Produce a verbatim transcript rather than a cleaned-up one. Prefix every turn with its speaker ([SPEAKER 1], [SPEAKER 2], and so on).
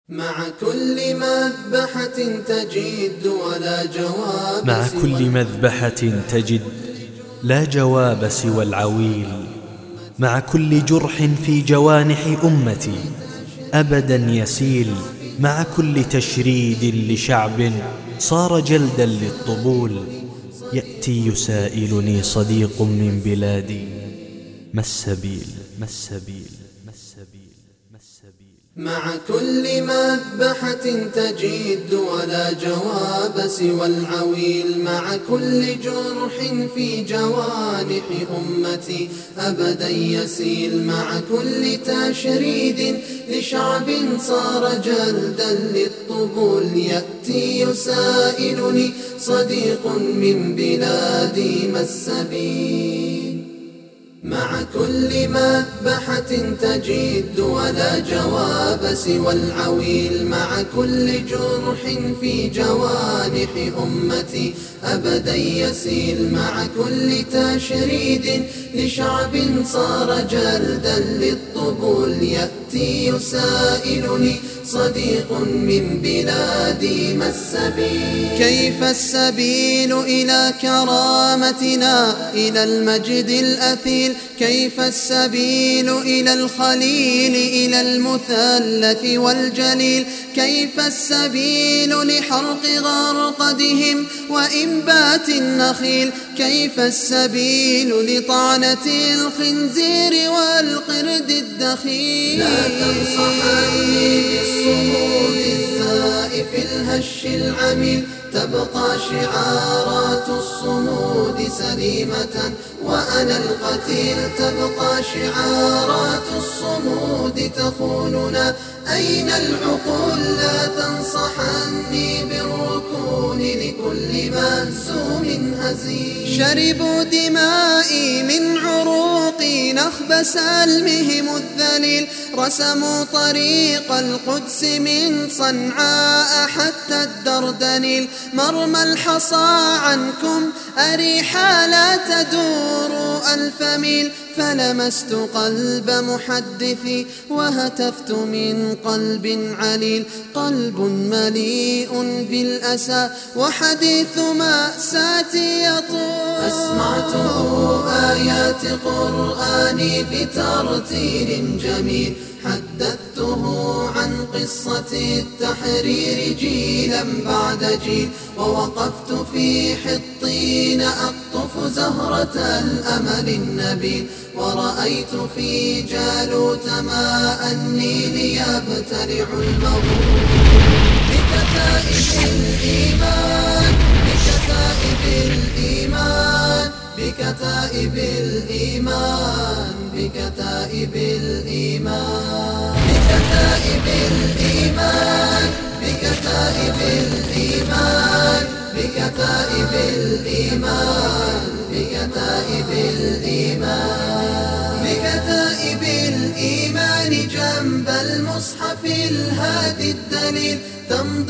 [SPEAKER 1] مع كل مذبحة تجد ولا جواب
[SPEAKER 2] مع كل مذبحة تجد لا جواب سوى العويل. مع كل جرح في جوانح أمتي أبدا يسيل. مع كل تشريد لشعب صار جلدا للطبول يأتي يسائلني صديق من بلادي ما السبيل ما السبيل ما السبيل ما السبيل.
[SPEAKER 1] مع كل مذبحة تجد ولا جواب سوى العويل. مع كل جرح في جوانح أمتي أبدا يسيل. مع كل تشريد لشعب صار جلدا للطبول يأتي يسائلني صديق من بلادي ما السبيل. مع كل مذبحة تجد ولا جواب سوى العويل. مع كل جرح في جوانح أمتي أبدا يسيل. مع كل تشريد لشعب صار جلدا للطبول يأتي يسائلني صديق من بلادي ما السبيل. كيف السبيل إلى كرامتنا إلى المجد الأثيل. كيف السبيل إلى الخليل إلى المثلث والجليل. كيف السبيل لحرق غرقدهم وإنبات النخيل. كيف السبيل لطعنة الخنزير والقرد الدخيل. لا تنصحني بالصمود الزائف الهش العميل. تبقى شعارات الصمود سليمة وأنا القتيل. تبقى شعارات الصمود تخوننا أين العقول. لا تنصحني بالركون لكل مهزوم هزيل. شربوا دمائي من عروقي نخب سلمهم الذليل. رسموا طريق القدس من صنعاء حتى الدردنيل. مرمى الحصى عنكم أريحا لا تدور ألف ميل. فلمست قلب محدثي وهتفت من قلب عليل. قلب مليء بالأسى وحديث مأساتي يطول. أسمعته آيات قرآني بترتيل جميل. حدثته عن قصة التحرير جيلا بعد جيل. ووقفت في حطين أقطف زهرة الأمل النبيل. ورأيت في جالوت ماء النيل يبتلع المغول. بكتائب الإيمان بكتائب الإيمان بكتائب الإيمان بكتائب الإيمان بكتائب الإيمان بكتائب الإيمان بكتائب الإيمان بكتائب الإيمان بكتائب الإيمان جنب المصحف الهادي الدليل.